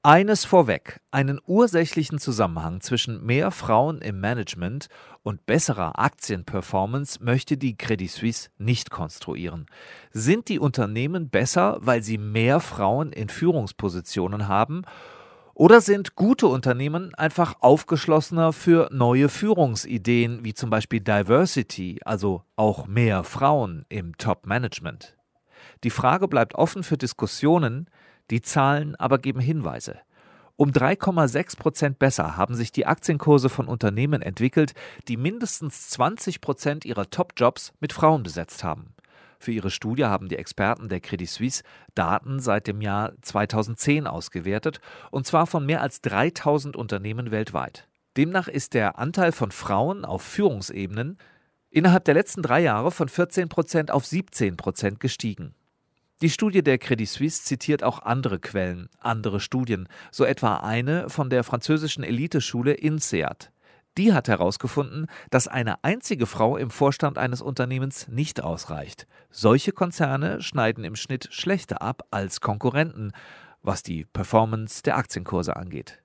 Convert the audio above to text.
Eines vorweg: Einen ursächlichen Zusammenhang zwischen mehr Frauen im Management und besserer Aktienperformance möchte die Credit Suisse nicht konstruieren. Sind die Unternehmen besser, weil sie mehr Frauen in Führungspositionen haben? Oder sind gute Unternehmen einfach aufgeschlossener für neue Führungsideen, wie zum Beispiel Diversity, also auch mehr Frauen im Top-Management? Die Frage bleibt offen für Diskussionen, die Zahlen aber geben Hinweise. Um 3,6% besser haben sich die Aktienkurse von Unternehmen entwickelt, die mindestens 20% ihrer Top-Jobs mit Frauen besetzt haben. Für ihre Studie haben die Experten der Credit Suisse Daten seit dem Jahr 2010 ausgewertet, und zwar von mehr als 3000 Unternehmen weltweit. Demnach ist der Anteil von Frauen auf Führungsebenen innerhalb der letzten 3 Jahre von 14% auf 17% gestiegen. Die Studie der Credit Suisse zitiert auch andere Quellen, andere Studien, so etwa eine von der französischen Eliteschule INSEAD. Die hat herausgefunden, dass eine einzige Frau im Vorstand eines Unternehmens nicht ausreicht. Solche Konzerne schneiden im Schnitt schlechter ab als Konkurrenten, was die Performance der Aktienkurse angeht.